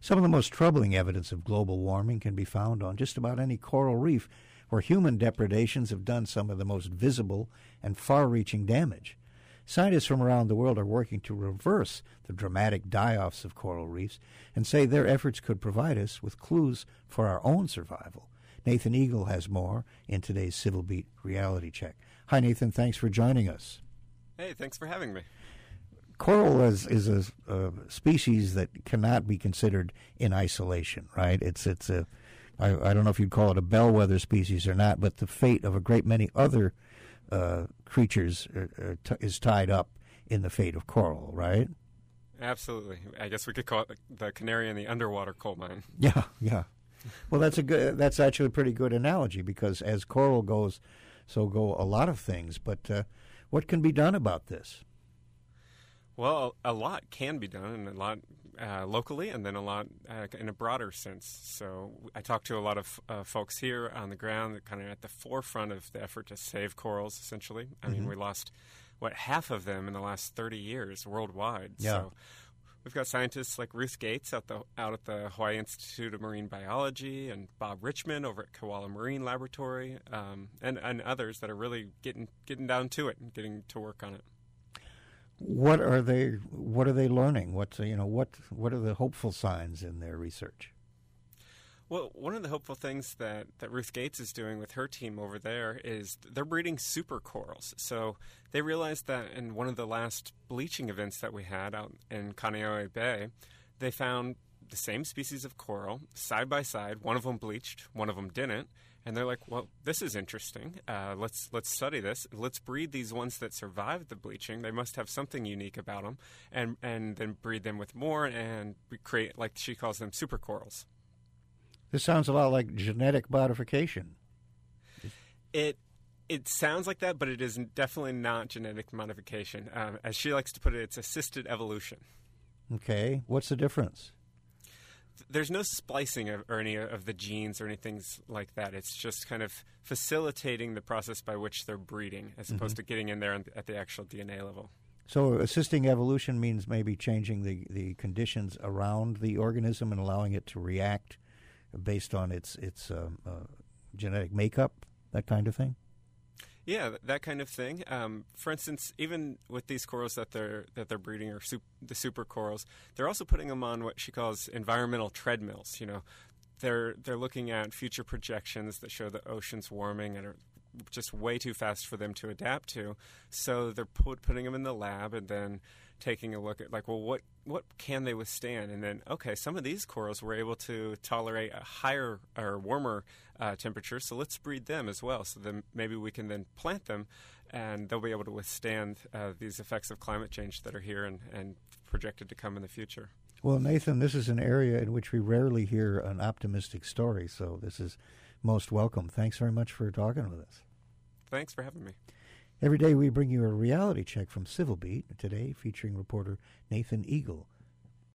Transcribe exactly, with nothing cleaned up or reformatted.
Some of the most troubling evidence of global warming can be found on just about any coral reef where human depredations have done some of the most visible and far-reaching damage. Scientists from around the world are working to reverse the dramatic die-offs of coral reefs and say their efforts could provide us with clues for our own survival. Nathan Eagle has more in today's Civil Beat Reality Check. Hi, Nathan. Thanks for joining us. Hey, thanks for having me. Coral is, is a, a species that cannot be considered in isolation, right? It's it's a I, I don't know if you'd call it a bellwether species or not, but the fate of a great many other uh, creatures are, are t- is tied up in the fate of coral, right? Absolutely. I guess we could call it the canary in the underwater coal mine. Yeah, yeah. Well, that's a good. That's actually a pretty good analogy because as coral goes, so go a lot of things. But uh, what can be done about this? Well, a lot can be done, and a lot uh, locally, and then a lot uh, in a broader sense. So I talked to a lot of uh, folks here on the ground that kind of at the forefront of the effort to save corals, essentially. I mm-hmm. mean, we lost, what, half of them in the last thirty years worldwide. Yeah. So we've got scientists like Ruth Gates out, the, out at the Hawaii Institute of Marine Biology and Bob Richmond over at Koala Marine Laboratory um, and, and others that are really getting getting down to it and getting to work on it. What are they? What are they learning? What you know? What what are the hopeful signs in their research? Well, one of the hopeful things that, that Ruth Gates is doing with her team over there is they're breeding super corals. So they realized that in one of the last bleaching events that we had out in Kaneohe Bay, they found the same species of coral side by side. One of them bleached, one of them didn't. And they're like, well, this is interesting. Uh, let's let's study this. Let's breed these ones that survived the bleaching. They must have something unique about them, and and then breed them with more and create, like she calls them, super corals. This sounds a lot like genetic modification. It it sounds like that, but it is definitely not genetic modification. Um, as she likes to put it, it's assisted evolution. Okay, what's the difference? There's no splicing of, or any of the genes or anything like that. It's just kind of facilitating the process by which they're breeding as opposed mm-hmm. to getting in there at the actual D N A level. So assisting evolution means maybe changing the, the conditions around the organism and allowing it to react based on its, its um, uh, genetic makeup, that kind of thing? Yeah, that kind of thing. Um, for instance, even with these corals that they're that they're breeding, or sup- the super corals, they're also putting them on what she calls environmental treadmills. You know, they're they're looking at future projections that show the oceans warming and are just way too fast for them to adapt to. So they're put, putting them in the lab and then taking a look at, like, well, what what can they withstand? And then, okay, some of these corals were able to tolerate a higher or warmer uh, temperature, so let's breed them as well. So then maybe we can then plant them, and they'll be able to withstand uh, these effects of climate change that are here and, and projected to come in the future. Well, Nathan, this is an area in which we rarely hear an optimistic story, so this is most welcome. Thanks very much for talking with us. Thanks for having me. Every day we bring you a reality check from Civil Beat, today featuring reporter Nathan Eagle.